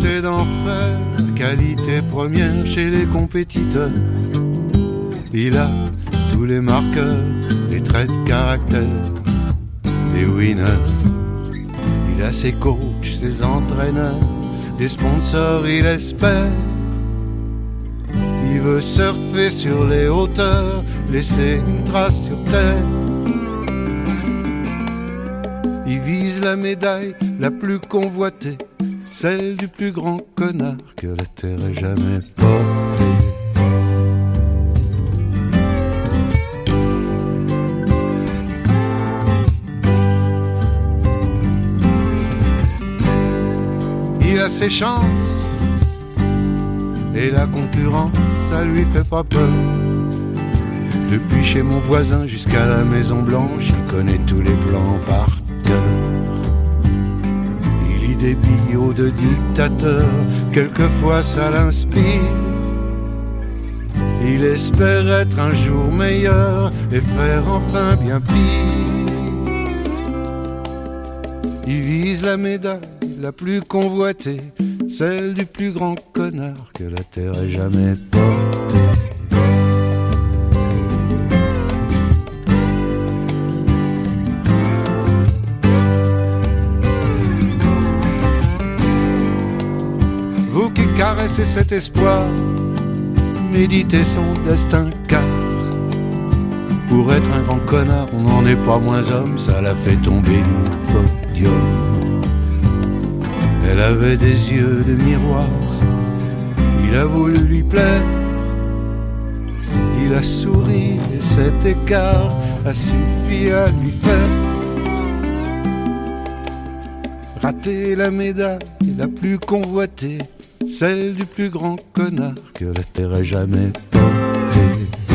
c'est d'enfer, qualité première chez les compétiteurs. Il a tous les marqueurs, les traits de caractère des winners. Il a ses coachs, ses entraîneurs, des sponsors, il espère. Il veut surfer sur les hauteurs, laisser une trace sur terre. Il vise la médaille la plus convoitée, celle du plus grand connard que la terre ait jamais porté. Il a ses chances et la concurrence, ça lui fait pas peur. Depuis chez mon voisin jusqu'à la Maison Blanche, il connaît tous les plans par cœur. Il lit des billots de dictateurs, quelquefois ça l'inspire. Il espère être un jour meilleur et faire enfin bien pire. Il vise la médaille la plus convoitée, celle du plus grand connard que la terre ait jamais porté. Vous qui caressez cet espoir, méditez son destin, car pour être un grand connard, on n'en est pas moins homme, ça l'a fait tomber du podium. Elle avait des yeux de miroir, il a voulu lui plaire. Il a souri et cet écart a suffi à lui faire rater la médaille la plus convoitée, celle du plus grand connard que la terre ait jamais porté.